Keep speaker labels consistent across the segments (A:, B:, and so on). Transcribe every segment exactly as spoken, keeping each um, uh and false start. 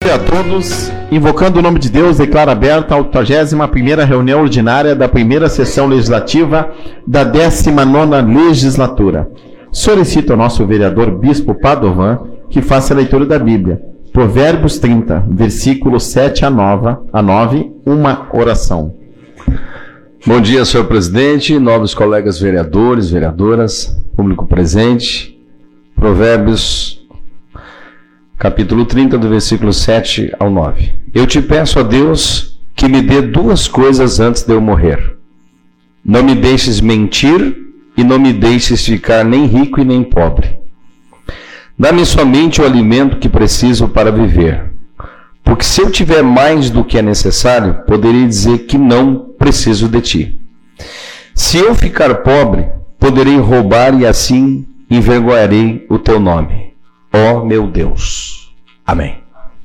A: A todos, invocando o nome de Deus, declaro aberta a oitagésima primeira reunião ordinária da primeira sessão legislativa da décima nona legislatura. Solicito ao nosso vereador Bispo Padovan que faça a leitura da Bíblia. Provérbios trinta, versículos sete a nove, uma oração.
B: Bom dia, senhor presidente, nobres colegas vereadores, vereadoras, público presente. Provérbios capítulo trinta, do versículo sete ao nove. Eu te peço, ó Deus, que me dê duas coisas antes de eu morrer. Não me deixes mentir e não me deixes ficar nem rico e nem pobre. Dá-me somente o alimento que preciso para viver. Porque se eu tiver mais do que é necessário, poderei dizer que não preciso de ti. Se eu ficar pobre, poderei roubar e assim envergonharei o teu nome. Ó meu Deus. Amém.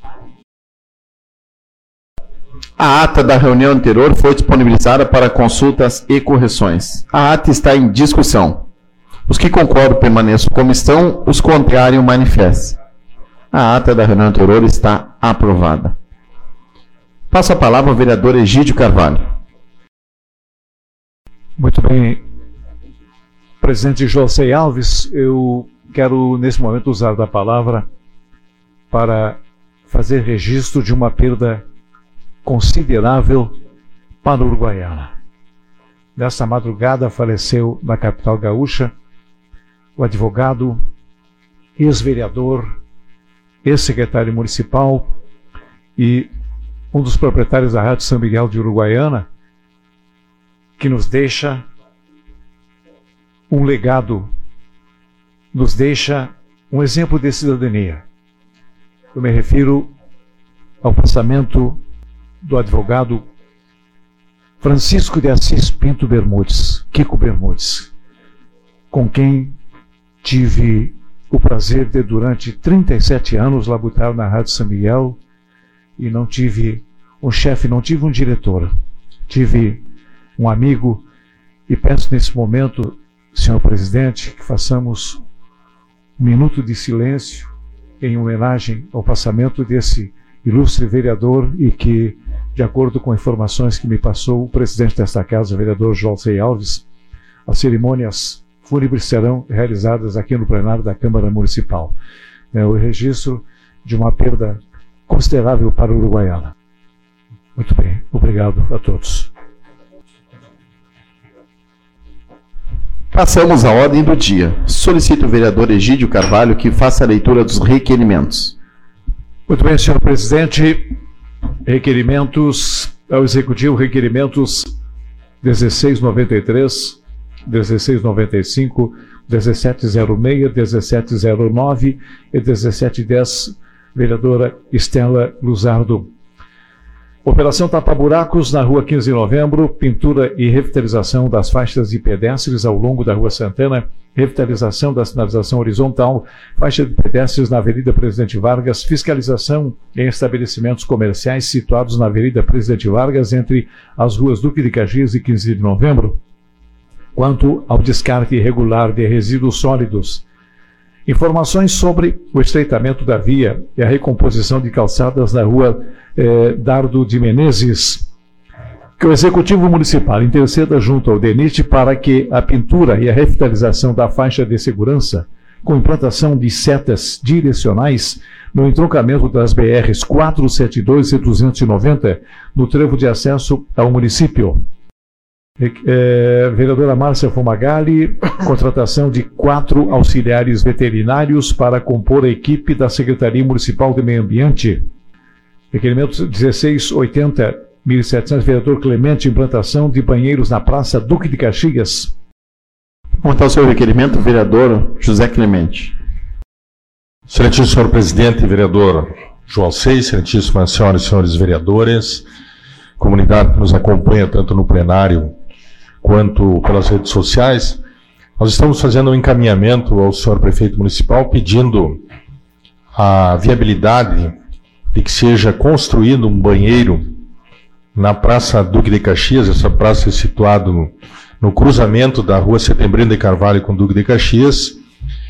A: A ata da reunião anterior foi disponibilizada para consultas e correções. A ata está em discussão. Os que concordam permaneçam como estão, os contrários manifestem. A ata da reunião anterior está aprovada. Passo a palavra ao vereador Egídio Carvalho.
C: Muito bem. Presidente José Alves, eu quero nesse momento usar da palavra para fazer registro de uma perda considerável para a Uruguaiana. Nesta madrugada faleceu na capital gaúcha o advogado, ex-vereador, ex-secretário municipal e um dos proprietários da Rádio São Miguel de Uruguaiana, que nos deixa um legado, nos deixa um exemplo de cidadania. Eu me refiro ao passamento do advogado Francisco de Assis Pinto Bermudes, Kiko Bermudes, com quem tive o prazer de, durante trinta e sete anos, labutar na Rádio São Miguel, e não tive um chefe, não tive um diretor, tive um amigo, e peço nesse momento, senhor presidente, que façamos um minuto de silêncio em homenagem ao passamento desse ilustre vereador e que, de acordo com informações que me passou o presidente desta casa, o vereador José Alves, as cerimônias fúnebres serão realizadas aqui no plenário da Câmara Municipal. É o registro de uma perda considerável para a Uruguaiana. Muito bem, obrigado a todos.
A: Passamos à ordem do dia. Solicito o vereador Egídio Carvalho que faça a leitura dos requerimentos.
C: Muito bem, senhor presidente. Requerimentos ao Executivo, requerimentos dezesseis noventa e três, dezesseis noventa e cinco, dezessete zero seis, dezessete zero nove e dezessete dez, vereadora Estela Luzardo. Operação Tapa-Buracos na rua quinze de novembro, pintura e revitalização das faixas de pedestres ao longo da rua Santana, revitalização da sinalização horizontal, faixa de pedestres na Avenida Presidente Vargas, fiscalização em estabelecimentos comerciais situados na Avenida Presidente Vargas entre as ruas Duque de Caxias e quinze de novembro. Quanto ao descarte irregular de resíduos sólidos, informações sobre o estreitamento da via e a recomposição de calçadas na rua eh, Dardo de Menezes. Que o Executivo Municipal interceda junto ao DENIT para que a pintura e a revitalização da faixa de segurança, com implantação de setas direcionais no entroncamento das B Rs quatrocentos e setenta e dois e duzentos e noventa, no trevo de acesso ao município. É, vereadora Márcia Fumagalli, contratação de quatro auxiliares veterinários para compor a equipe da Secretaria Municipal de Meio Ambiente. Requerimento dezesseis oitenta, mil e setecentos, vereador Clemente, implantação de banheiros na Praça Duque de Caxias.
A: Montar o seu requerimento, vereador José Clemente.
D: Excelentíssimo senhor presidente, vereador João Seis, excelentíssimas senhoras e senhores vereadores, comunidade que nos acompanha tanto no plenário quanto pelas redes sociais, nós estamos fazendo um encaminhamento ao senhor prefeito municipal pedindo a viabilidade de que seja construído um banheiro na Praça Duque de Caxias. Essa praça é situada no, no cruzamento da Rua Setembrino de Carvalho com Duque de Caxias,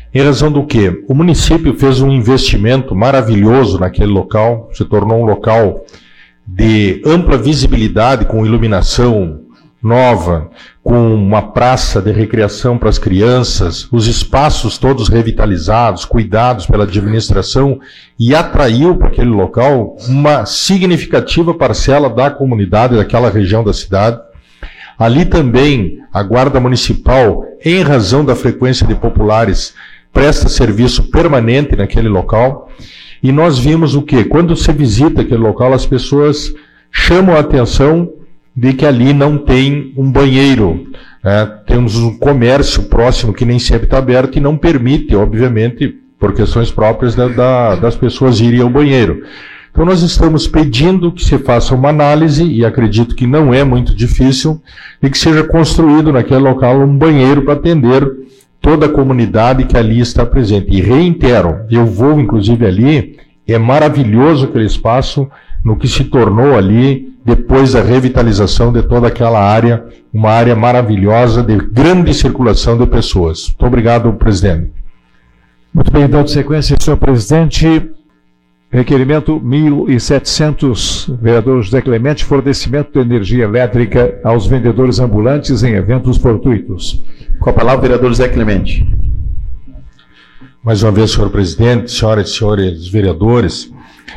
D: Em razão do quê? O município fez um investimento maravilhoso naquele local, se tornou um local de ampla visibilidade, com iluminação nova, com uma praça de recreação para as crianças, os espaços todos revitalizados, cuidados pela administração, e atraiu para aquele local uma significativa parcela da comunidade daquela região da cidade. Ali também a Guarda Municipal, em razão da frequência de populares, presta serviço permanente naquele local. E nós vimos o quê? Quando você visita aquele local, as pessoas chamam a atenção de que ali não tem um banheiro. Né? Temos um comércio próximo que nem sempre está aberto e não permite, obviamente, por questões próprias da, da, das pessoas irem ao banheiro. Então nós estamos pedindo que se faça uma análise, e acredito que não é muito difícil, e que seja construído naquele local um banheiro para atender toda a comunidade que ali está presente. E reitero, eu vou inclusive ali, é maravilhoso aquele espaço, no que se tornou ali, depois da revitalização de toda aquela área, uma área maravilhosa de grande circulação de pessoas. Muito obrigado, presidente.
C: Muito bem, dando sequência, senhor presidente, requerimento mil e setecentos, vereador José Clemente, fornecimento de energia elétrica aos vendedores ambulantes em eventos fortuitos.
A: Com a palavra, vereador José Clemente.
D: Mais uma vez, senhor presidente, senhoras e senhores vereadores,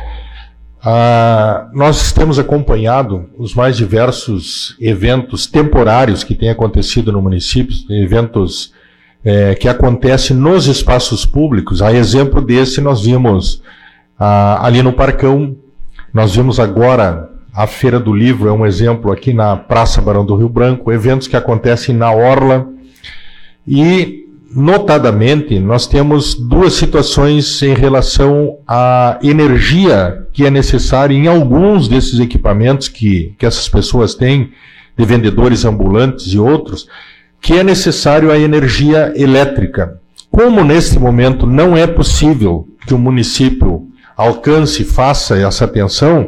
D: ah, nós temos acompanhado os mais diversos eventos temporários que têm acontecido no município, eventos eh, que acontecem nos espaços públicos. A exemplo desse, nós vimos ah, ali no Parcão, nós vimos agora a Feira do Livro, é um exemplo aqui na Praça Barão do Rio Branco, eventos que acontecem na Orla. E, notadamente, nós temos duas situações em relação à energia que é necessária em alguns desses equipamentos que, que essas pessoas têm, de vendedores ambulantes e outros, que é necessário a energia elétrica. Como neste momento não é possível que o município alcance e faça essa atenção,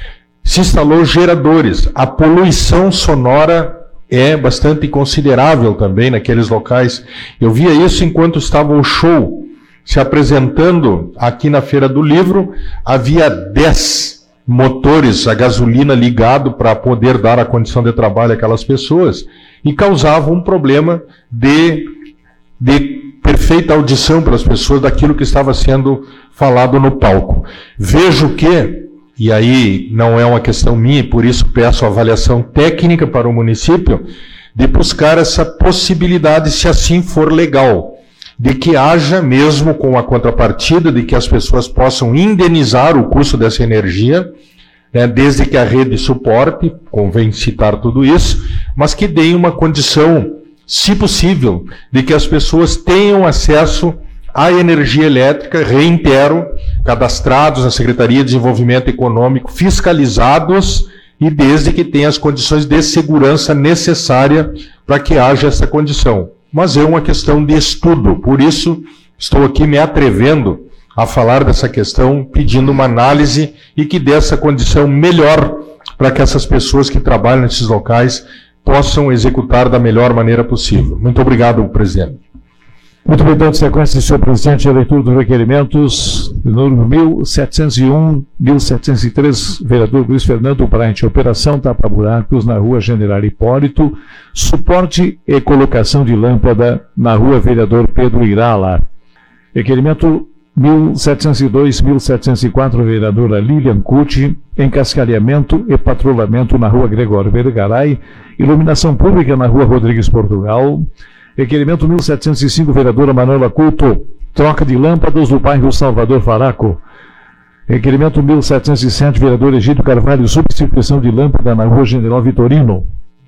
D: se instalou geradores. A poluição sonora é bastante considerável também naqueles locais. Eu via isso enquanto estava o show se apresentando aqui na Feira do Livro. Havia dez motores a gasolina ligado para poder dar a condição de trabalho àquelas pessoas, e causava um problema de, de perfeita audição para as pessoas daquilo que estava sendo falado no palco. Vejo que, e aí não é uma questão minha, e por isso peço avaliação técnica para o município, de buscar essa possibilidade, se assim for legal, de que haja, mesmo com a contrapartida, de que as pessoas possam indenizar o custo dessa energia, né, desde que a rede suporte, convém citar tudo isso, mas que deem uma condição, se possível, de que as pessoas tenham acesso à energia elétrica, reitero, cadastrados na Secretaria de Desenvolvimento Econômico, fiscalizados, e desde que tenham as condições de segurança necessária para que haja essa condição. Mas é uma questão de estudo, por isso estou aqui me atrevendo a falar dessa questão, pedindo uma análise e que dê essa condição melhor para que essas pessoas que trabalham nesses locais possam executar da melhor maneira possível. Muito obrigado, presidente.
C: Muito bem, dando sequência, senhor presidente, a leitura dos requerimentos, número mil setecentos e um, mil setecentos e três, vereador Luiz Fernando Brant, operação tapa-buracos na rua General Hipólito, suporte e colocação de lâmpada na rua Vereador Pedro Irala. Requerimento mil setecentos e dois, mil setecentos e quatro, vereadora Lilian Cucci, encascalhamento e patrulhamento na rua Gregório Vergaray, iluminação pública na rua Rodrigues Portugal. Requerimento mil setecentos e cinco, vereadora Manuela Couto, troca de lâmpadas do bairro Salvador Faraco. Requerimento mil setecentos e sete, vereador Egídio Carvalho, substituição de lâmpada na rua General Vitorino.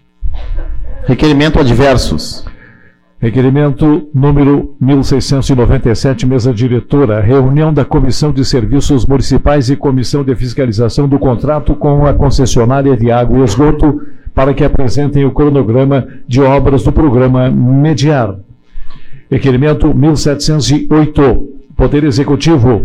A: Requerimento adversos.
C: Requerimento número mil seiscentos e noventa e sete, mesa diretora, reunião da Comissão de Serviços Municipais e Comissão de Fiscalização do contrato com a concessionária de água e esgoto, para que apresentem o cronograma de obras do programa Mediar. Requerimento mil setecentos e oito, Poder Executivo,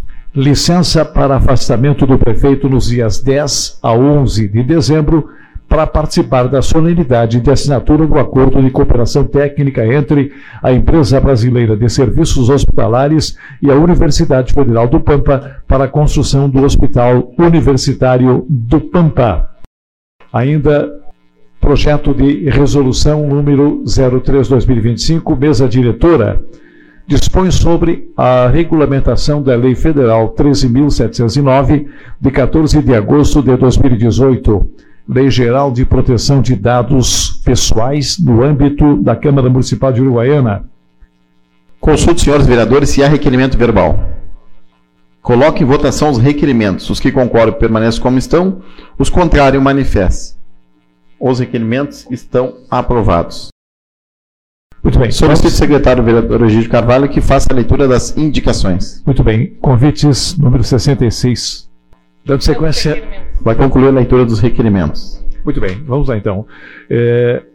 C: licença para afastamento do prefeito nos dias dez a onze de dezembro, para participar da solenidade de assinatura do acordo de cooperação técnica entre a Empresa Brasileira de Serviços Hospitalares e a Universidade Federal do Pampa para a construção do Hospital Universitário do Pampa. Ainda projeto de resolução número zero três barra dois mil e vinte e cinco, mesa diretora, dispõe sobre a regulamentação da Lei Federal treze mil setecentos e nove, de quatorze de agosto de dois mil e dezoito, Lei Geral de Proteção de Dados Pessoais no âmbito da Câmara Municipal de Uruguaiana.
A: Consulte, senhores vereadores, se há requerimento verbal. Coloque em votação os requerimentos. Os que concordam permaneçam como estão, os contrários manifestem. Os requerimentos estão aprovados.
C: Muito bem.
A: Solicito ao secretário vereador Egídio Carvalho que faça a leitura das indicações.
C: Muito bem. Convites número sessenta e seis. Dando sequência...
A: Vai concluir a leitura dos requerimentos.
C: Muito bem. Vamos lá, então. É...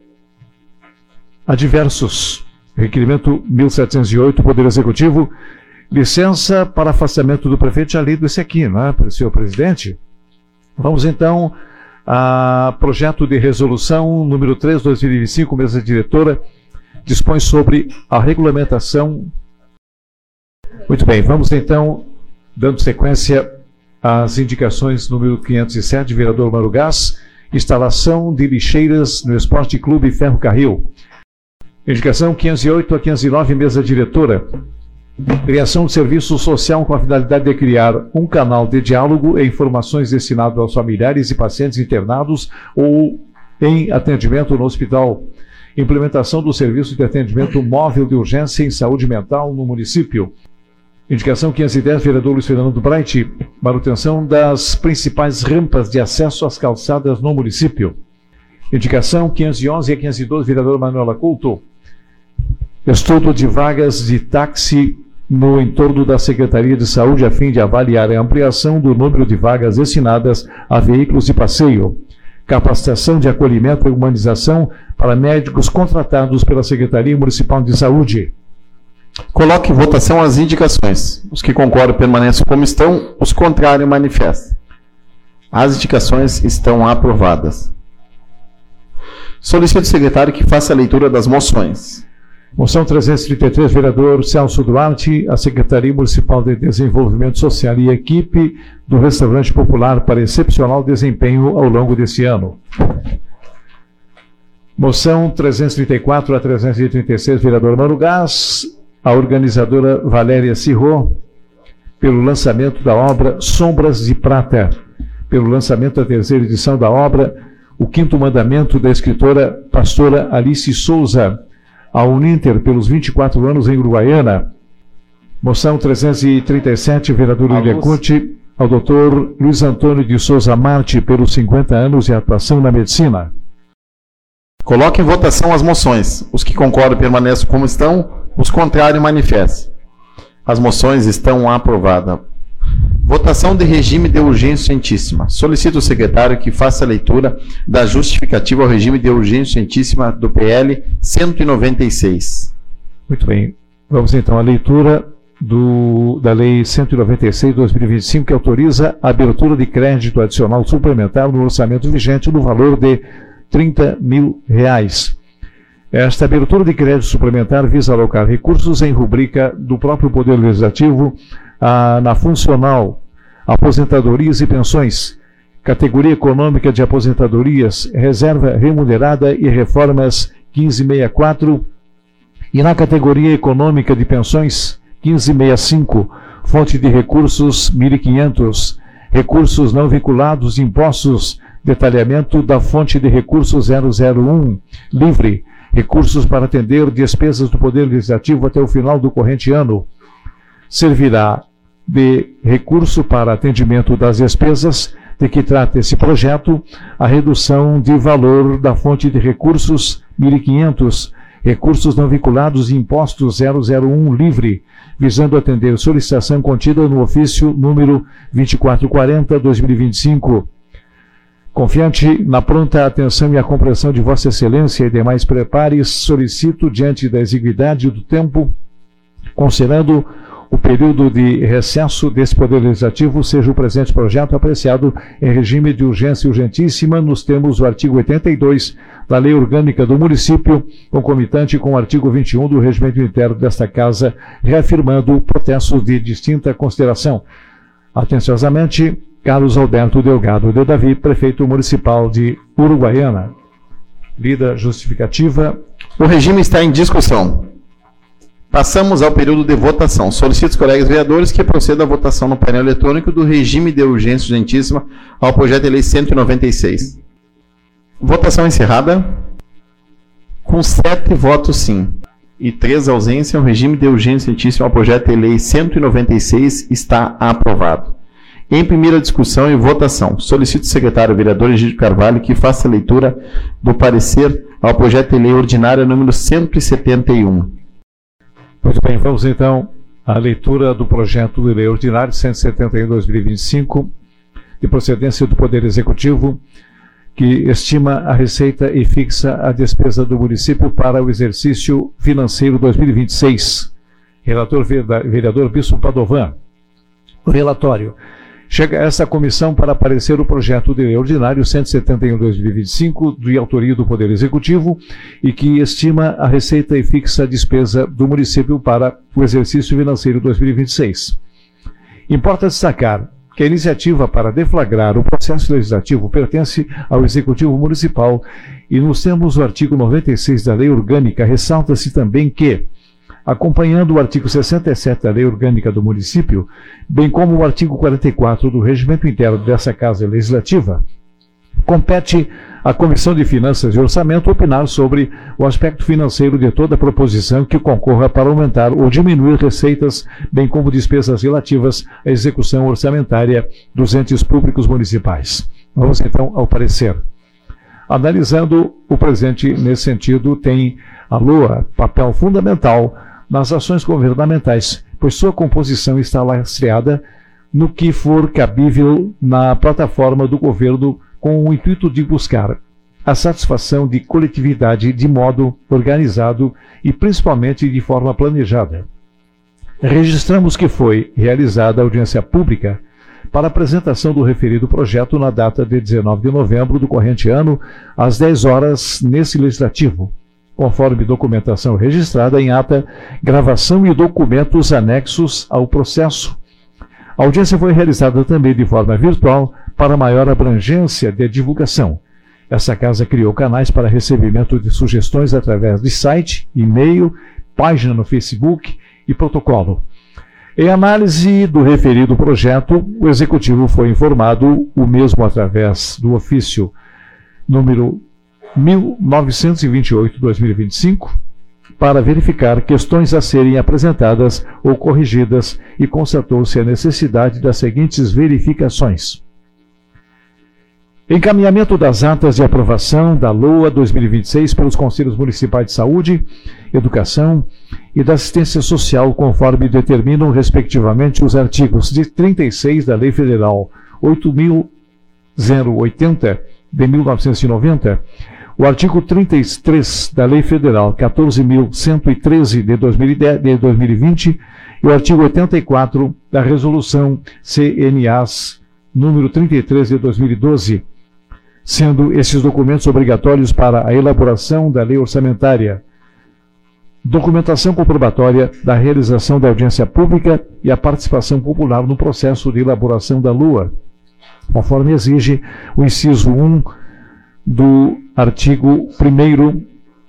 C: Há diversos. Requerimento mil setecentos e oito, Poder Executivo. Licença para afastamento do prefeito. Já lido esse aqui, não é, senhor presidente? Vamos, então, a projeto de resolução número três barra dois mil e vinte e cinco, mesa diretora, dispõe sobre a regulamentação. Muito bem, vamos então, dando sequência às indicações número quinhentos e sete, vereador Mauro Gás, instalação de lixeiras no Esporte Clube Ferro Carril. Indicação quinhentos e oito a quinhentos e nove, mesa diretora. Criação de serviço social com a finalidade de criar um canal de diálogo e informações destinado aos familiares e pacientes internados ou em atendimento no hospital. Implementação do serviço de atendimento móvel de urgência em saúde mental no município. Indicação quinhentos e dez, vereador Luiz Fernando Bright, manutenção das principais rampas de acesso às calçadas no município. Indicação quinhentos e onze a quinhentos e doze, vereador Manuela Couto, estudo de vagas de táxi no entorno da Secretaria de Saúde a fim de avaliar a ampliação do número de vagas destinadas a veículos de passeio. Capacitação de acolhimento e humanização para médicos contratados pela Secretaria Municipal de Saúde.
A: Coloque em votação as indicações. Os que concordam permaneçam como estão, os contrários manifestem. As indicações estão aprovadas. Solicito ao secretário que faça a leitura das moções.
C: Moção trezentos e trinta e três, vereador Celso Duarte, a Secretaria Municipal de Desenvolvimento Social e equipe do Restaurante Popular para excepcional desempenho ao longo desse ano. Moção trezentos e trinta e quatro a trezentos e trinta e seis, vereador Mauro Gás, a organizadora Valéria Cirro, pelo lançamento da obra Sombras de Prata, pelo lançamento da terceira edição da obra O Quinto Mandamento da escritora pastora Alice Souza, a Uninter pelos vinte e quatro anos em Uruguaiana. Moção trezentos e trinta e sete, vereador William Conte, ao doutor Luiz Antônio de Souza Marte pelos cinquenta anos de atuação na medicina.
A: Coloque em votação as moções. Os que concordam permaneçam como estão, os contrários manifestem. As moções estão aprovadas. Votação de regime de urgência urgentíssima. Solicito ao secretário que faça a leitura da justificativa ao regime de urgência urgentíssima do P L cento e noventa e seis.
C: Muito bem. Vamos então à leitura do, da Lei cento e noventa e seis de dois mil e vinte e cinco, que autoriza a abertura de crédito adicional suplementar no orçamento vigente no valor de trinta mil reais. Esta abertura de crédito suplementar visa alocar recursos em rubrica do próprio Poder Legislativo a, na funcional aposentadorias e pensões, categoria econômica de aposentadorias, reserva remunerada e reformas quinze sessenta e quatro, e na categoria econômica de pensões quinze sessenta e cinco, fonte de recursos mil e quinhentos, recursos não vinculados de impostos, detalhamento da fonte de recursos zero zero um, livre, recursos para atender despesas do Poder Legislativo até o final do corrente ano. Servirá de recurso para atendimento das despesas de que trata esse projeto a redução de valor da fonte de recursos mil e quinhentos, recursos não vinculados de impostos zero zero um, livre, visando atender solicitação contida no ofício número vinte e quatro quarenta barra dois mil e vinte e cinco. Confiante na pronta atenção e a compreensão de Vossa Excelência e demais prepares, solicito, diante da exiguidade do tempo, considerando o período de recesso desse Poder Legislativo seja o presente projeto apreciado em regime de urgência urgentíssima nos termos do artigo oitenta e dois da Lei Orgânica do Município, concomitante com o artigo vinte e um do Regimento Interno desta Casa, reafirmando protestos de distinta consideração. Atenciosamente, Carlos Alberto Delgado de Davi, Prefeito Municipal de Uruguaiana. Lida justificativa.
A: O regime está em discussão. Passamos ao período de votação. Solicito os colegas vereadores que procedam à votação no painel eletrônico do regime de urgência urgentíssima ao projeto de lei cento e noventa e seis. Votação encerrada. Com sete votos sim e três ausências, o regime de urgência urgentíssima ao projeto de lei cento e noventa e seis está aprovado. Em primeira discussão e votação, solicito ao secretário vereador Egídio Carvalho que faça a leitura do parecer ao projeto de lei ordinária número cento e setenta e um.
C: Muito bem, vamos então à leitura do projeto de lei ordinário cento e setenta e um de dois mil e vinte e cinco, de procedência do Poder Executivo, que estima a receita e fixa a despesa do município para o exercício financeiro dois mil e vinte e seis. Relator vereador Bispo Padovan. O relatório. Chega a esta comissão para aparecer o projeto de lei ordinário cento e setenta e um de dois mil e vinte e cinco, de autoria do Poder Executivo, e que estima a receita e fixa a despesa do município para o exercício financeiro dois mil e vinte e seis. Importa destacar que a iniciativa para deflagrar o processo legislativo pertence ao Executivo Municipal e, nos termos do artigo noventa e seis da Lei Orgânica, ressalta-se também que, acompanhando o artigo sessenta e sete da Lei Orgânica do Município, bem como o artigo quarenta e quatro do Regimento Interno dessa Casa Legislativa, compete à Comissão de Finanças e Orçamento opinar sobre o aspecto financeiro de toda proposição que concorra para aumentar ou diminuir receitas, bem como despesas relativas à execução orçamentária dos entes públicos municipais. Vamos então ao parecer. Analisando o presente nesse sentido, tem a LOA papel fundamental nas ações governamentais, pois sua composição está lastreada no que for cabível na plataforma do governo com o intuito de buscar a satisfação de coletividade de modo organizado e principalmente de forma planejada. Registramos que foi realizada audiência pública para apresentação do referido projeto na data de dezenove de novembro do corrente ano, às dez horas, nesse legislativo, conforme documentação registrada em ata, gravação e documentos anexos ao processo. A audiência foi realizada também de forma virtual para maior abrangência de divulgação. Essa casa criou canais para recebimento de sugestões através de site, e-mail, página no Facebook e protocolo. Em análise do referido projeto, o Executivo foi informado, o mesmo através do ofício número mil novecentos e vinte e oito de dois mil e vinte e cinco, para verificar questões a serem apresentadas ou corrigidas e constatou-se a necessidade das seguintes verificações. Encaminhamento das atas de aprovação da LOA dois mil e vinte e seis pelos Conselhos Municipais de Saúde, Educação e da Assistência Social, conforme determinam, respectivamente, os artigos de trinta e seis da Lei Federal oito mil oitenta, de mil novecentos e noventa, o artigo trinta e três da Lei Federal quatorze mil cento e treze, de dois mil e vinte, e o artigo oitenta e quatro da Resolução C N As número trinta e três, de dois mil e doze, sendo esses documentos obrigatórios para a elaboração da lei orçamentária, documentação comprobatória da realização da audiência pública e a participação popular no processo de elaboração da LOA, conforme exige o inciso um do artigo primeiro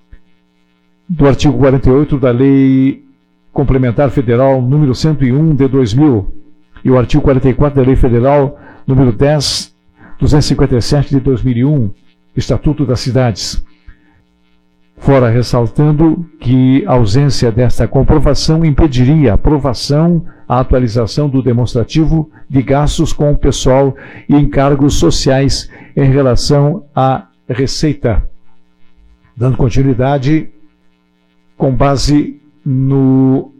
C: do artigo quarenta e oito da Lei Complementar Federal número cento e um, de dois mil, e o artigo quarenta e quatro da Lei Federal número dez mil duzentos e cinquenta e sete, de dois mil e um, Estatuto das Cidades. Fora ressaltando que a ausência desta comprovação impediria a aprovação, a atualização do demonstrativo de gastos com o pessoal e encargos sociais em relação à receita. Dando continuidade, com base no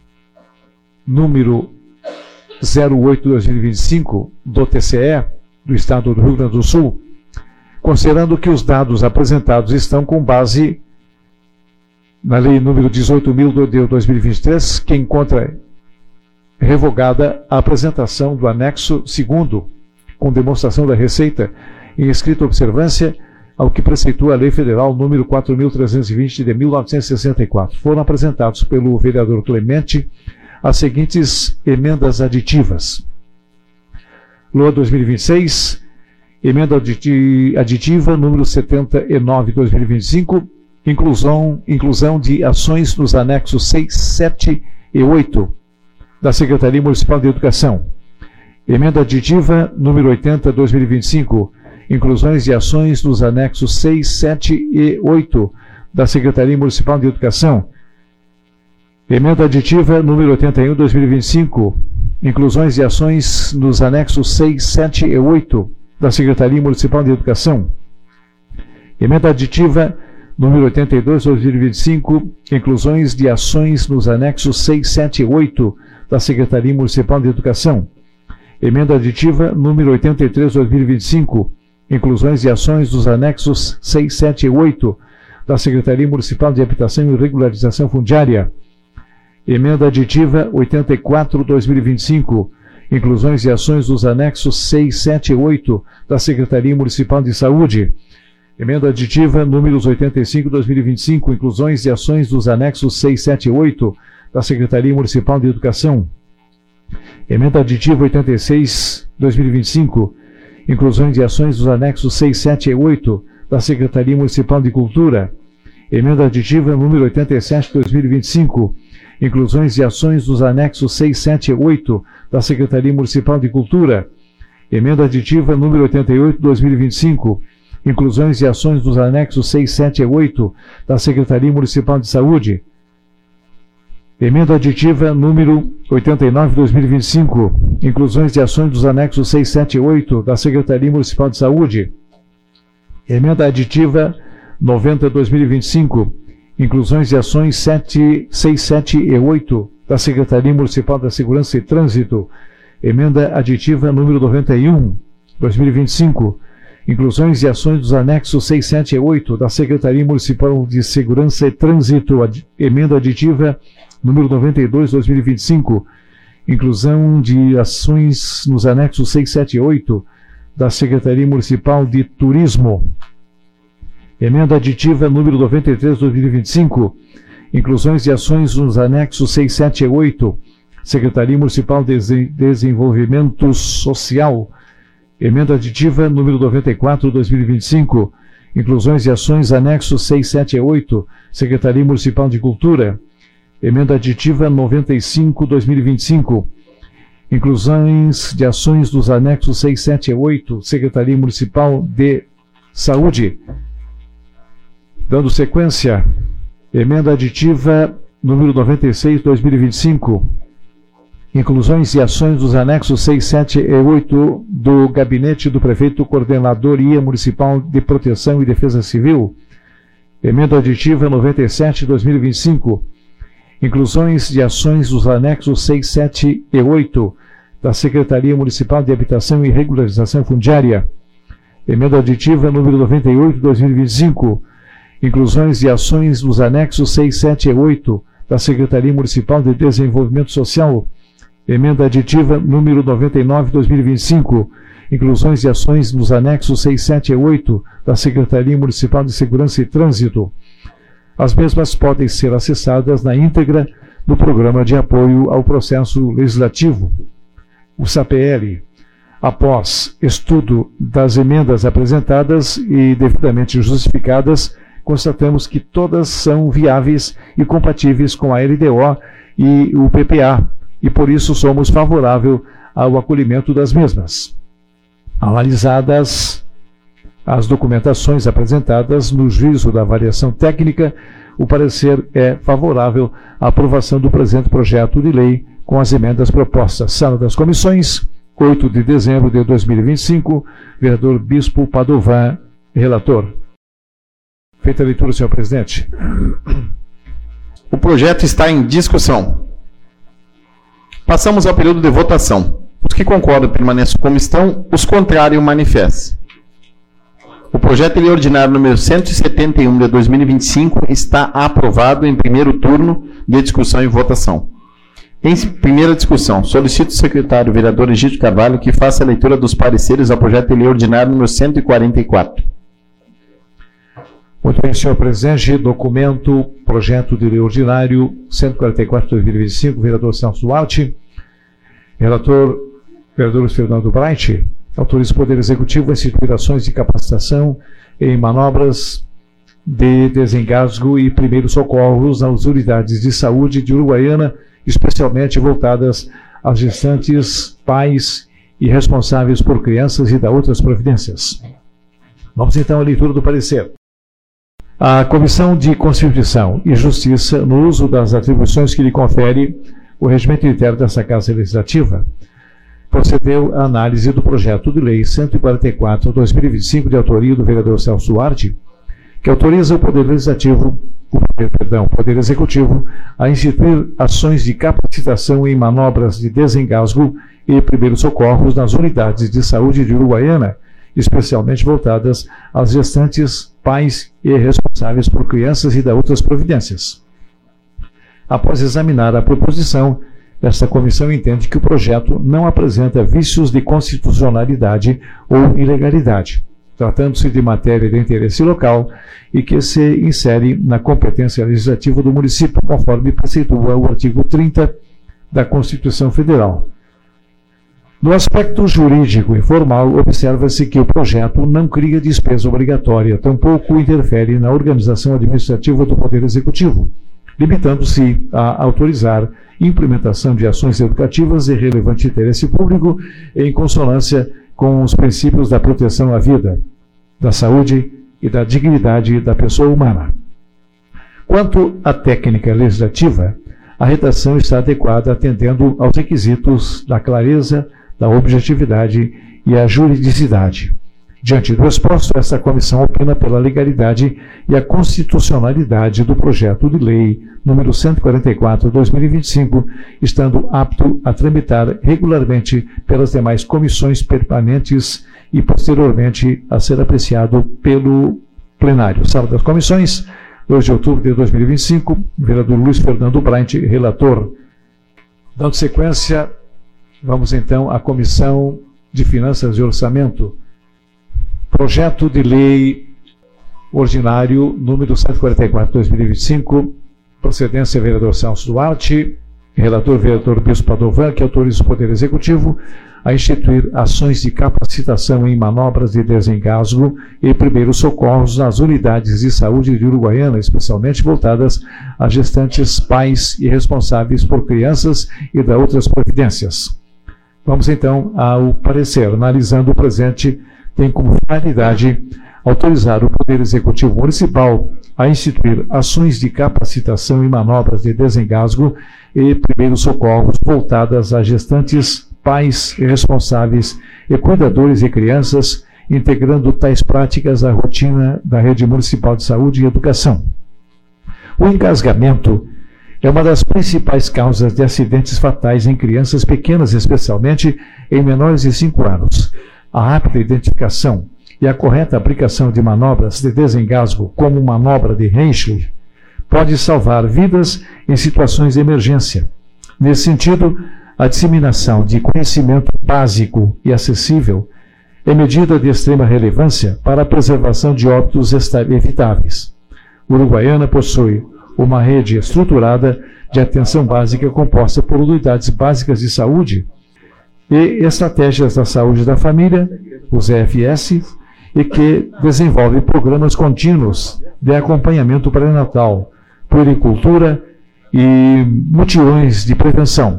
C: número zero oito barra dois mil e vinte e cinco do T C E, do Estado do Rio Grande do Sul, considerando que os dados apresentados estão com base na Lei número dezoito mil de dois mil e vinte e três, que encontra revogada a apresentação do anexo segundo, com demonstração da receita, em escrita observância ao que preceitua a Lei Federal número quatro mil trezentos e vinte de mil novecentos e sessenta e quatro. Foram apresentados pelo vereador Clemente as seguintes emendas aditivas. L O A dois mil e vinte e seis, emenda aditiva número setenta e nove de dois mil e vinte e cinco, inclusão, inclusão de ações nos anexos seis, sete e oito da Secretaria Municipal de Educação. Emenda aditiva número oitenta de dois mil e vinte e cinco, inclusões de ações nos anexos seis, sete e oito da Secretaria Municipal de Educação. Emenda aditiva número oitenta e um de dois mil e vinte e cinco, inclusões de ações nos anexos seis, sete e oito da Secretaria Municipal de Educação. Emenda aditiva número oitenta e dois de dois mil e vinte e cinco, inclusões de ações nos anexos seis, sete e oito da Secretaria Municipal de Educação. Emenda aditiva número oitenta e três de dois mil e vinte e cinco, inclusões de ações dos anexos seis, sete e oito da Secretaria Municipal de Habitação e Regularização Fundiária. Emenda aditiva oitenta e quatro de dois mil e vinte e cinco, inclusões de ações dos anexos seis, sete e oito da Secretaria Municipal de Saúde. Emenda aditiva números oitenta e cinco de dois mil e vinte e cinco, inclusões de ações dos anexos seis, sete e oito da Secretaria Municipal de Educação. Emenda aditiva oitenta e seis de dois mil e vinte e cinco, inclusões de ações dos anexos seis, sete e oito da Secretaria Municipal de Cultura. Emenda aditiva número oitenta e sete de dois mil e vinte e cinco, inclusões de ações dos anexos seis, sete e oito da Secretaria Municipal de Cultura. Emenda aditiva número oitenta e oito de dois mil e vinte e cinco, inclusões de ações dos anexos seis, sete e oito da Secretaria Municipal de Saúde. Emenda aditiva número oitenta e nove de dois mil e vinte e cinco, inclusões de ações dos anexos seis, sete e oito da Secretaria Municipal de Saúde. Emenda aditiva noventa de dois mil e vinte e cinco, inclusões de ações seis, sete e oito da Secretaria Municipal da Segurança e Trânsito. Emenda aditiva número noventa e um de dois mil e vinte e cinco, inclusões de ações dos anexos seis, sete e oito da Secretaria Municipal de Segurança e Trânsito. Ad, emenda aditiva número noventa e dois de dois mil e vinte e cinco, inclusão de ações nos anexos seis, sete e oito da Secretaria Municipal de Turismo. Emenda aditiva número noventa e três de dois mil e vinte e cinco, inclusões de ações nos anexos seis, sete e oito, Secretaria Municipal de Desenvolvimento Social. Emenda aditiva número noventa e quatro de dois mil e vinte e cinco, inclusões de ações anexos seis, sete e oito, Secretaria Municipal de Cultura. Emenda aditiva noventa e cinco de dois mil e vinte e cinco, inclusões de ações dos anexos seis, sete e oito, Secretaria Municipal de Saúde. Dando sequência, emenda aditiva número noventa e seis de dois mil e vinte e cinco, inclusões e ações dos anexos seis, sete e oito do Gabinete do Prefeito Coordenadoria Municipal de Proteção e Defesa Civil. Emenda aditiva noventa e sete de dois mil e vinte e cinco, inclusões de ações dos anexos seis, sete e oito da Secretaria Municipal de Habitação e Regularização Fundiária. Emenda aditiva número noventa e oito de dois mil e vinte e cinco, inclusões de ações dos anexos seis, sete e oito da Secretaria Municipal de Desenvolvimento Social. Emenda aditiva número noventa e nove de dois mil e vinte e cinco, inclusões de ações nos anexos seis, sete e oito da Secretaria Municipal de Segurança e Trânsito. As mesmas podem ser acessadas na íntegra do Programa de Apoio ao Processo Legislativo, o S A P L. Após estudo das emendas apresentadas e devidamente justificadas, constatamos que todas são viáveis e compatíveis com a L D O e o P P A, e por isso somos favoráveis ao acolhimento das mesmas. Analisadas as documentações apresentadas no juízo da avaliação técnica, o parecer é favorável à aprovação do presente projeto de lei com as emendas propostas. Sala das Comissões, oito de dezembro de dois mil e vinte e cinco, vereador Bispo Padovan, relator. Feita a leitura, senhor presidente.
A: O projeto está em discussão. Passamos ao período de votação. Os que concordam permaneçam como estão, os contrários manifestem. O projeto de lei ordinário número cento e setenta e um de dois mil e vinte e cinco está aprovado em primeiro turno de discussão e votação. Em primeira discussão, solicito ao secretário vereador Egídio Carvalho que faça a leitura dos pareceres ao projeto de lei ordinário número cento e quarenta e quatro.
C: Muito bem, senhor presidente. Documento, projeto de lei ordinário cento e quarenta e quatro de dois mil e vinte e cinco, vereador Celso Duarte. Relator, vereador Luiz Fernando Bright. Autoriza o Poder Executivo a instituir ações de capacitação em manobras de desengasgo e primeiros socorros nas unidades de saúde de Uruguaiana, especialmente voltadas às gestantes, pais e responsáveis por crianças e da outras providências. Vamos então à leitura do parecer. A Comissão de Constituição e Justiça, no uso das atribuições que lhe confere o regimento interno dessa Casa Legislativa, procedeu à análise do projeto de lei cento e quarenta e quatro de dois mil e vinte e cinco, de autoria do vereador Celso Duarte, que autoriza o Poder Legislativo, o Poder, perdão, Poder Executivo, a instituir ações de capacitação em manobras de desengasgo e primeiros socorros nas unidades de saúde de Uruguaiana, especialmente voltadas às gestantes, pais e responsáveis por crianças e da outras providências. Após examinar a proposição, esta comissão entende que o projeto não apresenta vícios de constitucionalidade ou ilegalidade, tratando-se de matéria de interesse local e que se insere na competência legislativa do município, conforme preceitua o artigo trinta da Constituição Federal. No aspecto jurídico e formal, observa-se que o projeto não cria despesa obrigatória, tampouco interfere na organização administrativa do Poder Executivo, limitando-se a autorizar implementação de ações educativas de relevante interesse público em consonância com os princípios da proteção à vida, da saúde e da dignidade da pessoa humana. Quanto à técnica legislativa, a redação está adequada atendendo aos requisitos da clareza, da objetividade e a juridicidade. Diante do exposto, esta comissão opina pela legalidade e a constitucionalidade do projeto de lei número cento e quarenta e quatro de dois mil e vinte e cinco, estando apto a tramitar regularmente pelas demais comissões permanentes e posteriormente a ser apreciado pelo plenário. Sala das Comissões, dois de outubro de dois mil e vinte e cinco, vereador Luiz Fernando Bright, relator. Dando sequência, vamos então à Comissão de Finanças e Orçamento. Projeto de Lei Ordinário número cento e quarenta e quatro de dois mil e vinte e cinco, procedência vereador Celso Duarte, relator vereador Bispo Padovan, que autoriza o Poder Executivo a instituir ações de capacitação em manobras de desengasgo e primeiros socorros nas unidades de saúde de Uruguaiana, especialmente voltadas a gestantes, pais e responsáveis por crianças e da outras providências. Vamos então ao parecer. Analisando o presente, tem como finalidade autorizar o Poder Executivo Municipal a instituir ações de capacitação em manobras de desengasgo e primeiros socorros voltadas a gestantes, pais e responsáveis e cuidadores de crianças, integrando tais práticas à rotina da Rede Municipal de Saúde e Educação. O engasgamento é uma das principais causas de acidentes fatais em crianças pequenas, especialmente em menores de cinco anos. A rápida identificação e a correta aplicação de manobras de desengasgo, como manobra de Henschel, pode salvar vidas em situações de emergência. Nesse sentido, a disseminação de conhecimento básico e acessível é medida de extrema relevância para a preservação de óbitos evitáveis. Uruguaiana possui uma rede estruturada de atenção básica composta por unidades básicas de saúde e estratégias da saúde da família, os E F S, e que desenvolve programas contínuos de acompanhamento pré-natal, puericultura e mutirões de prevenção.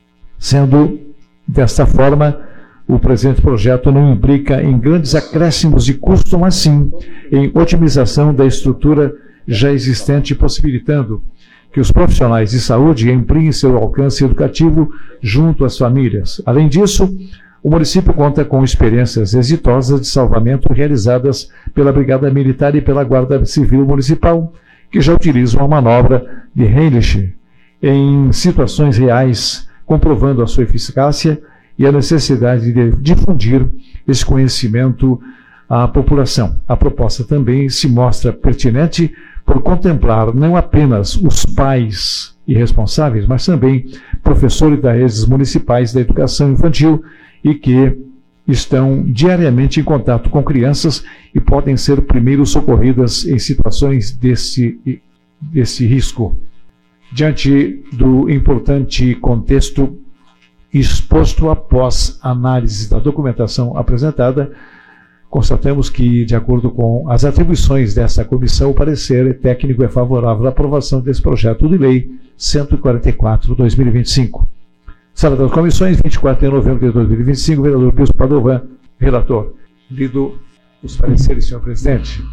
C: Sendo desta forma, o presente projeto não implica em grandes acréscimos de custo, mas sim em otimização da estrutura já existente, possibilitando que os profissionais de saúde ampliem seu alcance educativo junto às famílias. Além disso, o município conta com experiências exitosas de salvamento realizadas pela Brigada Militar e pela Guarda Civil Municipal, que já utilizam a manobra de Henschel em situações reais, comprovando a sua eficácia e a necessidade de difundir esse conhecimento à população. A proposta também se mostra pertinente por contemplar não apenas os pais e responsáveis, mas também professores das redes municipais da educação infantil e que estão diariamente em contato com crianças e podem ser primeiros socorridas em situações desse, desse risco. Diante do importante contexto exposto após análise da documentação apresentada, constatamos que, de acordo com as atribuições dessa comissão, o parecer técnico é favorável à aprovação desse projeto de lei cento e quarenta e quatro, dois mil e vinte e cinco. Sala das Comissões, vinte e quatro de novembro de dois mil e vinte e cinco, vereador Bispo Padovan, relator. Lido os pareceres, senhor presidente.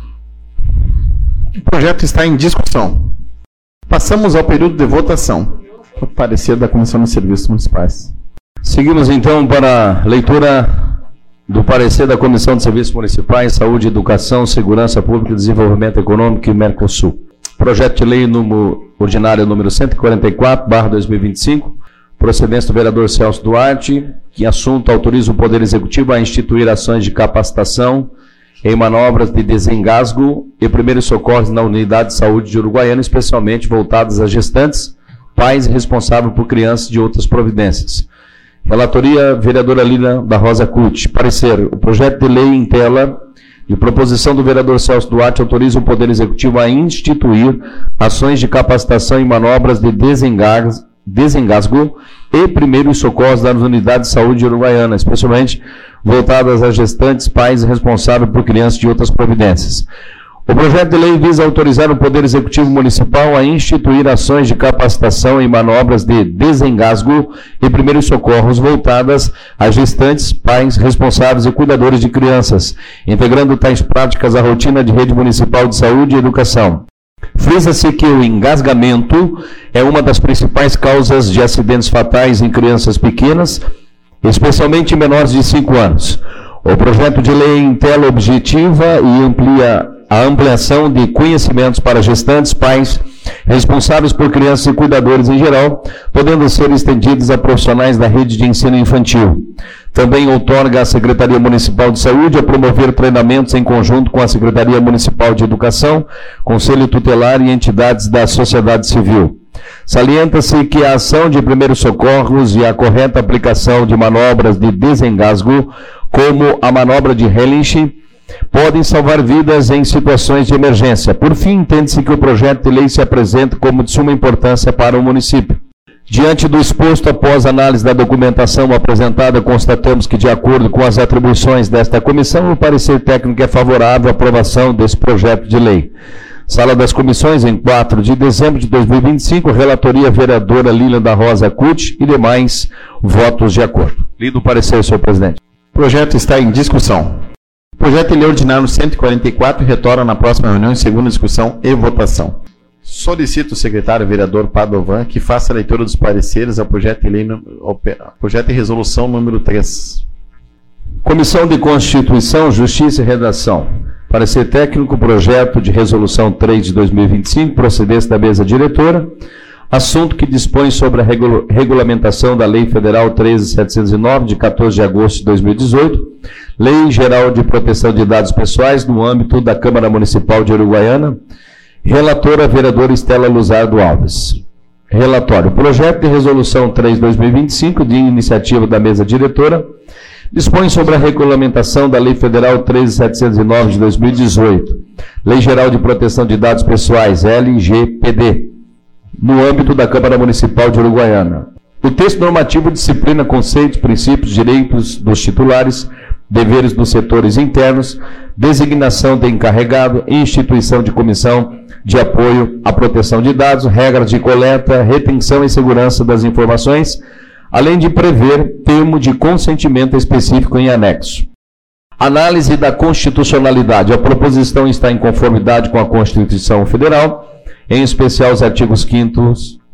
A: O projeto está em discussão. Passamos ao período de votação. O parecer da Comissão de Serviços Municipais.
B: Seguimos então para a leitura do parecer da Comissão de Serviços Municipais, Saúde, Educação, Segurança Pública, Desenvolvimento Econômico e Mercosul. Projeto de lei número, ordinário número cento e quarenta e quatro, barra dois mil e vinte e cinco, procedência do vereador Celso Duarte, que assunto autoriza o Poder Executivo a instituir ações de capacitação em manobras de desengasgo e primeiros socorros na Unidade de Saúde de Uruguaiana, especialmente voltadas a gestantes, pais e responsáveis por crianças de outras providências. Relatoria, vereadora Lina da Rosa Cucci. Parecer, o projeto de lei em tela de proposição do vereador Celso Duarte autoriza o Poder Executivo a instituir ações de capacitação em manobras de desengasgo, desengasgo e primeiros socorros das unidades de saúde de Uruguaiana, especialmente voltadas a gestantes, pais e responsáveis por crianças de outras providências. O projeto de lei visa autorizar o Poder Executivo Municipal a instituir ações de capacitação em manobras de desengasgo e primeiros socorros voltadas a gestantes, pais, responsáveis e cuidadores de crianças, integrando tais práticas à rotina de rede municipal de saúde e educação. Frisa-se que o engasgamento é uma das principais causas de acidentes fatais em crianças pequenas, especialmente em menores de cinco anos. O projeto de lei em tela objetiva e amplia a ampliação de conhecimentos para gestantes, pais, responsáveis por crianças e cuidadores em geral, podendo ser estendidos a profissionais da rede de ensino infantil. Também outorga à Secretaria Municipal de Saúde a promover treinamentos em conjunto com a Secretaria Municipal de Educação, Conselho Tutelar e entidades da sociedade civil. Salienta-se que a ação de primeiros socorros e a correta aplicação de manobras de desengasgo, como a manobra de Hellish, podem salvar vidas em situações de emergência. Por fim, entende-se que o projeto de lei se apresenta como de suma importância para o município. Diante do exposto, após análise da documentação apresentada, constatamos que, de acordo com as atribuições desta comissão, o parecer técnico é favorável à aprovação desse projeto de lei. Sala das Comissões, em quatro de dezembro de dois mil e vinte e cinco, relatoria vereadora Lilian da Rosa Cucci e demais votos de acordo. Lido o parecer, senhor presidente.
A: O projeto está em discussão. O projeto de lei ordinário cento e quarenta e quatro retorna na próxima reunião em segunda discussão e votação. Solicito o secretário vereador Padovan que faça a leitura dos pareceres ao projeto de lei, ao projeto de resolução número três.
B: Comissão de Constituição, Justiça e Redação. Parecer técnico, projeto de resolução três de dois mil e vinte e cinco, procedência da mesa diretora. Assunto que dispõe sobre a regula regulamentação da Lei Federal treze mil setecentos e nove, de quatorze de agosto de dois mil e dezoito, Lei Geral de Proteção de Dados Pessoais no âmbito da Câmara Municipal de Uruguaiana. Relatora, vereadora Estela Luzardo Alves. Relatório. Projeto de resolução três de dois mil e vinte e cinco, de iniciativa da mesa diretora, dispõe sobre a regulamentação da Lei Federal treze mil setecentos e nove, de dois mil e dezoito, Lei Geral de Proteção de Dados Pessoais, L G P D, no âmbito da Câmara Municipal de Uruguaiana. O texto normativo disciplina conceitos, princípios, direitos dos titulares, deveres dos setores internos, designação de encarregado, instituição de comissão de apoio à proteção de dados, regras de coleta, retenção e segurança das informações, além de prever termo de consentimento específico em anexo. Análise da constitucionalidade. A proposição está em conformidade com a Constituição Federal, em especial os artigos quinto,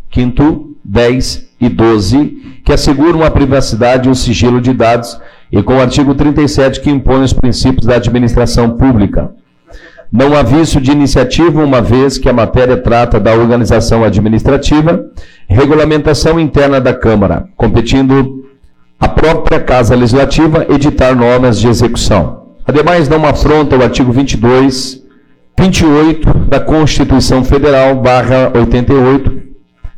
B: dez e doze, que asseguram a privacidade e o sigilo de dados, e com o artigo trinta e sete, que impõe os princípios da administração pública. Não há vício de iniciativa, uma vez que a matéria trata da organização administrativa, regulamentação interna da Câmara, competindo à própria Casa Legislativa editar normas de execução. Ademais, não afronta o artigo vinte e dois, vinte e oito da Constituição Federal, barra oitenta e oito,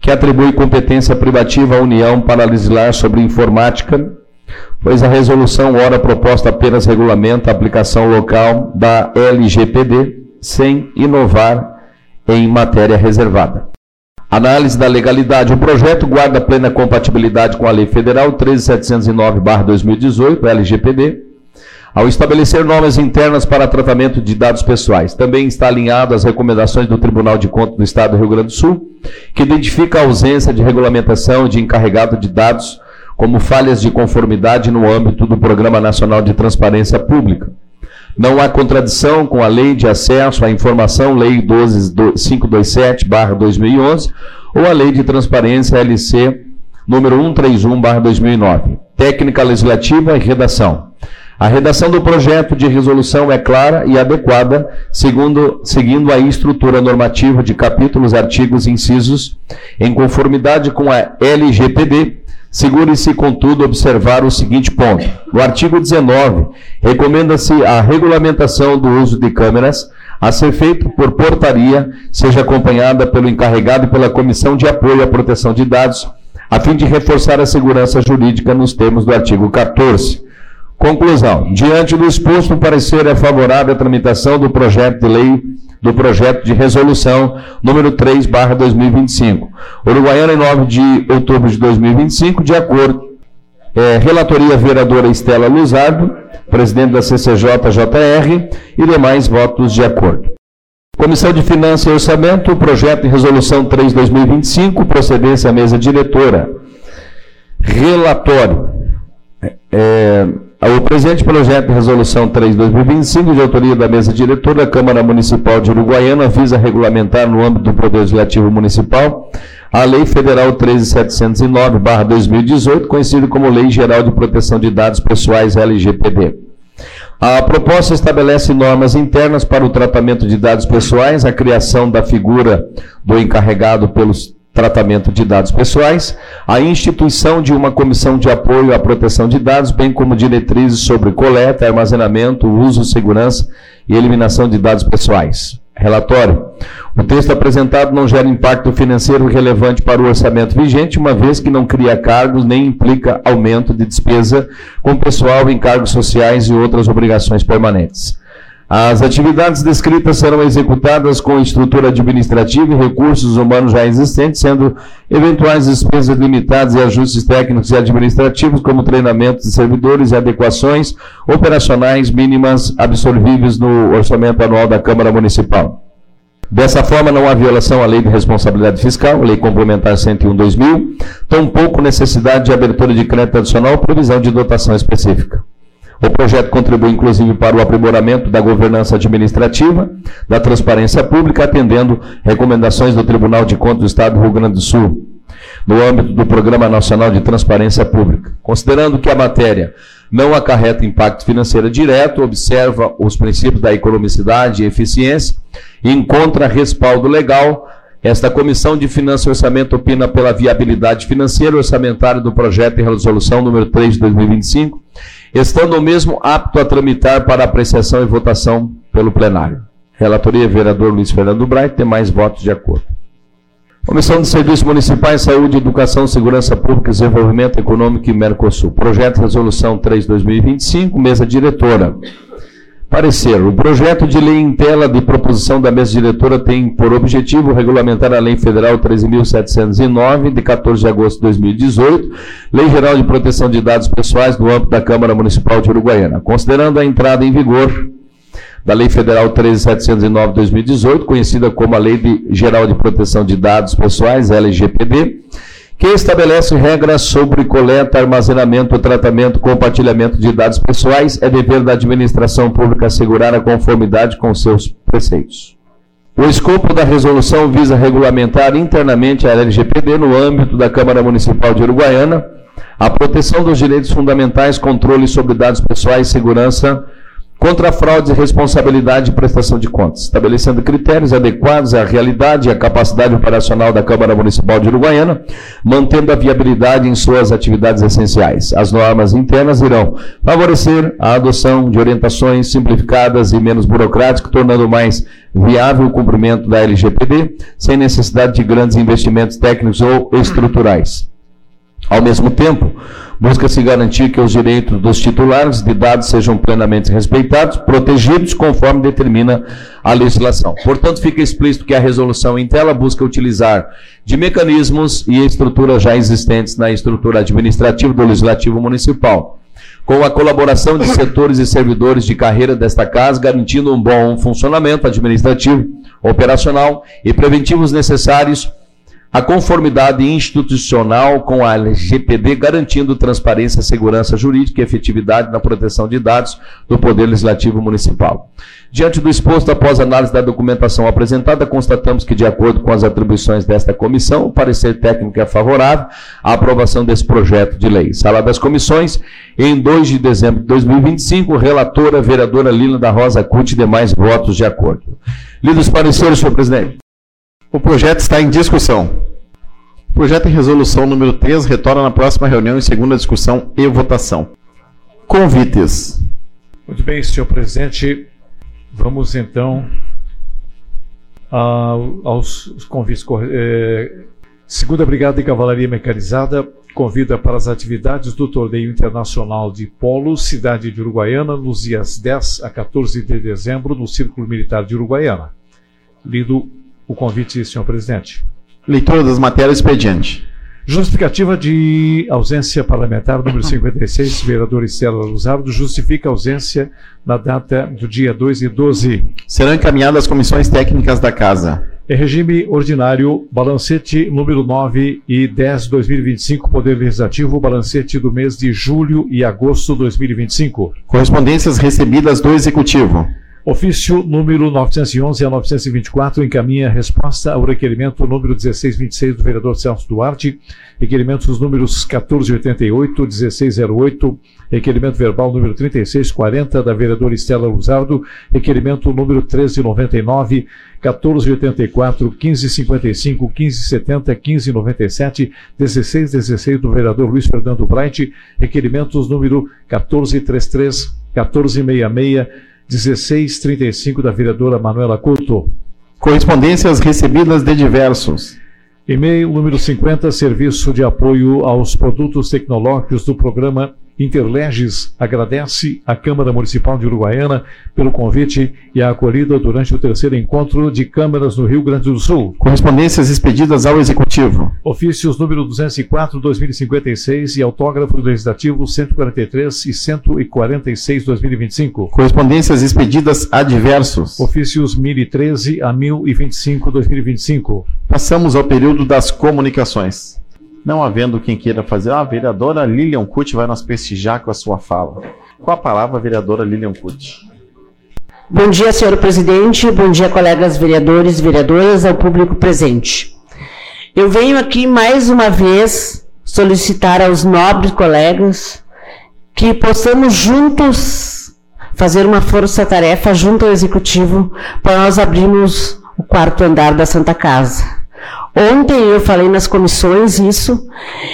B: que atribui competência privativa à União para legislar sobre informática, pois a resolução ora proposta apenas regulamenta a aplicação local da L G P D, sem inovar em matéria reservada. Análise da legalidade. O projeto guarda plena compatibilidade com a Lei Federal treze mil setecentos e nove barra dois mil e dezoito, L G P D, ao estabelecer normas internas para tratamento de dados pessoais. Também está alinhado às recomendações do Tribunal de Contas do Estado do Rio Grande do Sul, que identifica a ausência de regulamentação de encarregado de dados como falhas de conformidade no âmbito do Programa Nacional de Transparência Pública. Não há contradição com a Lei de Acesso à Informação, Lei doze mil quinhentos e vinte e sete barra dois mil e onze, ou a Lei de Transparência, L C, número cento e trinta e um barra dois mil e nove. Técnica legislativa e redação. A redação do projeto de resolução é clara e adequada, segundo, seguindo a estrutura normativa de capítulos, artigos e incisos, em conformidade com a L G P D. Segure-se, contudo, observar o seguinte ponto. No artigo dezenove, recomenda-se a regulamentação do uso de câmeras a ser feito por portaria, seja acompanhada pelo encarregado e pela Comissão de Apoio à Proteção de Dados, a fim de reforçar a segurança jurídica nos termos do artigo quatorze. Conclusão. Diante do exposto, o parecer é favorável à tramitação do projeto de lei, do projeto de resolução número três barra dois mil e vinte e cinco. Uruguaiana, em nove de outubro de dois mil e vinte e cinco, de acordo. É, relatoria vereadora Estela Luzardo, presidente da C C J J R, e demais votos de acordo. Comissão de Finanças e Orçamento, projeto de resolução três barra dois mil e vinte e cinco, procedência à mesa diretora. Relatório. É, o presente projeto de resolução três barra dois mil e vinte e cinco, de autoria da mesa diretora da Câmara Municipal de Uruguaiana, visa regulamentar no âmbito do Poder Legislativo Municipal a Lei Federal treze mil setecentos e nove barra dois mil e dezoito, conhecida como Lei Geral de Proteção de Dados Pessoais, L G P D. A proposta estabelece normas internas para o tratamento de dados pessoais, a criação da figura do encarregado pelos tratamento de dados pessoais, a instituição de uma comissão de apoio à proteção de dados, bem como diretrizes sobre coleta, armazenamento, uso, segurança e eliminação de dados pessoais. Relatório. O texto apresentado não gera impacto financeiro relevante para o orçamento vigente, uma vez que não cria cargos nem implica aumento de despesa com pessoal em cargos sociais e outras obrigações permanentes. As atividades descritas serão executadas com estrutura administrativa e recursos humanos já existentes, sendo eventuais despesas limitadas e ajustes técnicos e administrativos, como treinamentos de servidores e adequações operacionais mínimas absorvíveis no orçamento anual da Câmara Municipal. Dessa forma, não há violação à Lei de Responsabilidade Fiscal, Lei Complementar cento e um barra dois mil, tampouco necessidade de abertura de crédito adicional ou previsão de dotação específica. O projeto contribui, inclusive, para o aprimoramento da governança administrativa, da transparência pública, atendendo recomendações do Tribunal de Contas do Estado do Rio Grande do Sul, no âmbito do Programa Nacional de Transparência Pública. Considerando que a matéria não acarreta impacto financeiro direto, observa os princípios da economicidade e eficiência e encontra respaldo legal, esta Comissão de Finanças e Orçamento opina pela viabilidade financeira e orçamentária do projeto de resolução número três de dois mil e vinte e cinco, estando o mesmo apto a tramitar para apreciação e votação pelo plenário. Relatoria, vereador Luiz Fernando Bright, tem mais votos de acordo. Comissão de Serviços Municipais, Saúde, Educação, Segurança Pública, Desenvolvimento Econômico e Mercosul. Projeto de resolução três de dois mil e vinte e cinco, mesa diretora. Parecer. O projeto de lei em tela de proposição da mesa diretora tem por objetivo regulamentar a Lei Federal treze mil setecentos e nove, de quatorze de agosto de dois mil e dezoito, Lei Geral de Proteção de Dados Pessoais no âmbito da Câmara Municipal de Uruguaiana. Considerando a entrada em vigor da Lei Federal treze mil setecentos e nove de dois mil e dezoito, conhecida como a Lei de Geral de Proteção de Dados Pessoais, L G P D, que estabelece regras sobre coleta, armazenamento, tratamento, compartilhamento de dados pessoais, é dever da administração pública assegurar a conformidade com seus preceitos. O escopo da resolução visa regulamentar internamente a L G P D no âmbito da Câmara Municipal de Uruguaiana, a proteção dos direitos fundamentais, controle sobre dados pessoais, segurança contra a fraude, responsabilidade e prestação de contas, estabelecendo critérios adequados à realidade e à capacidade operacional da Câmara Municipal de Uruguaiana, mantendo a viabilidade em suas atividades essenciais. As normas internas irão favorecer a adoção de orientações simplificadas e menos burocráticas, tornando mais viável o cumprimento da L G P D, sem necessidade de grandes investimentos técnicos ou estruturais. Ao mesmo tempo, busca-se garantir que os direitos dos titulares de dados sejam plenamente respeitados, protegidos, conforme determina a legislação. Portanto, fica explícito que a resolução em tela busca utilizar de mecanismos e estruturas já existentes na estrutura administrativa do Legislativo Municipal, com a colaboração de setores e servidores de carreira desta casa, garantindo um bom funcionamento administrativo, operacional e preventivos necessários, a conformidade institucional com a L G P D, garantindo transparência, segurança jurídica e efetividade na proteção de dados do Poder Legislativo Municipal. Diante do exposto, após análise da documentação apresentada, constatamos que, de acordo com as atribuições desta comissão, o parecer técnico é favorável à aprovação desse projeto de lei. Sala das Comissões, em dois de dezembro de dois mil e vinte e cinco, relatora, vereadora Lila da Rosa Cuti, e demais votos de acordo. Lido os pareceres, senhor presidente.
A: O projeto está em discussão. O projeto em resolução número três retorna na próxima reunião em segunda discussão e votação. Convites.
C: Muito bem, senhor presidente. Vamos então aos convites. Eh, Segunda Brigada de Cavalaria Mecanizada convida para as atividades do Torneio Internacional de Polo Cidade de Uruguaiana nos dias dez a quatorze de dezembro no Círculo Militar de Uruguaiana. Lido o convite, senhor presidente.
A: Leitura das matérias expediente.
C: Justificativa de ausência parlamentar número cinquenta e seis, vereador Estela Luzardo, justifica a ausência na data do dia dois e doze.
A: Serão encaminhadas às comissões técnicas da Casa.
C: Em regime ordinário, balancete número nove e dez de dois mil e vinte e cinco, Poder Legislativo, balancete do mês de julho e agosto de dois mil e vinte e cinco.
A: Correspondências recebidas do Executivo.
C: Ofício número novecentos e onze a novecentos e vinte e quatro encaminha resposta ao requerimento número dezesseis vinte e seis do vereador Celso Duarte, requerimentos números quatorze oitenta e oito, dezesseis zero oito, requerimento verbal número trinta e seis quarenta da vereadora Estela Luzardo, requerimento número treze noventa e nove, quatorze oitenta e quatro, quinze cinquenta e cinco, quinze setenta, quinze noventa e sete, dezesseis dezesseis do vereador Luiz Fernando Bright, requerimentos número quatorze trinta e três, quatorze sessenta e seis, dezesseis trinta e cinco da vereadora Manuela Couto.
A: Correspondências recebidas de diversos.
C: E-mail número cinquenta, Serviço de Apoio aos Produtos Tecnológicos do Programa Interleges, agradece à Câmara Municipal de Uruguaiana pelo convite e a acolhida durante o terceiro encontro de câmaras no Rio Grande do Sul.
A: Correspondências expedidas ao Executivo.
C: Ofícios número duzentos e quatro, dois mil e cinquenta e seis e autógrafo Legislativo cento e quarenta e três e cento e quarenta e seis, dois mil e vinte e cinco.
A: Correspondências expedidas a diversos.
C: Ofícios mil e treze a mil e vinte e cinco, dois mil e vinte e cinco.
A: Passamos ao período das comunicações. Não havendo quem queira fazer, ah, a vereadora Lilian Cuti vai nos prestigiar com a sua fala. Com a palavra, a vereadora Lilian Cuti.
E: Bom dia, senhor presidente, bom dia, colegas vereadores e vereadoras, ao público presente. Eu venho aqui mais uma vez solicitar aos nobres colegas que possamos juntos fazer uma força-tarefa junto ao Executivo para nós abrirmos o quarto andar da Santa Casa. Ontem eu falei nas comissões isso,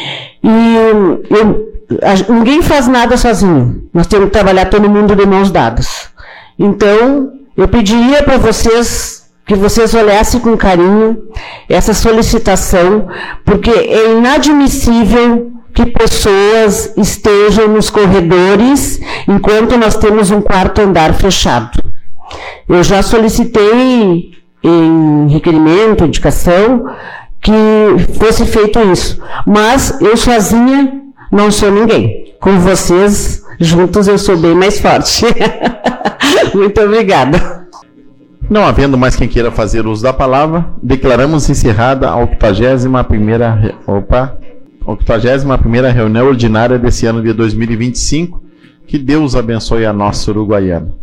E: e eu, a, ninguém faz nada sozinho. Nós temos que trabalhar todo mundo de mãos dadas. Então, eu pediria para vocês que vocês olhassem com carinho essa solicitação, porque é inadmissível que pessoas estejam nos corredores enquanto nós temos um quarto andar fechado. Eu já solicitei em requerimento, indicação, que fosse feito isso. Mas eu sozinha não sou ninguém. Com vocês, juntos, eu sou bem mais forte. Muito obrigada.
A: Não havendo mais quem queira fazer uso da palavra, declaramos encerrada a octogésima primeira, opa, octogésima primeira reunião ordinária desse ano de dois mil e vinte e cinco. Que Deus abençoe a nossa Uruguaiana.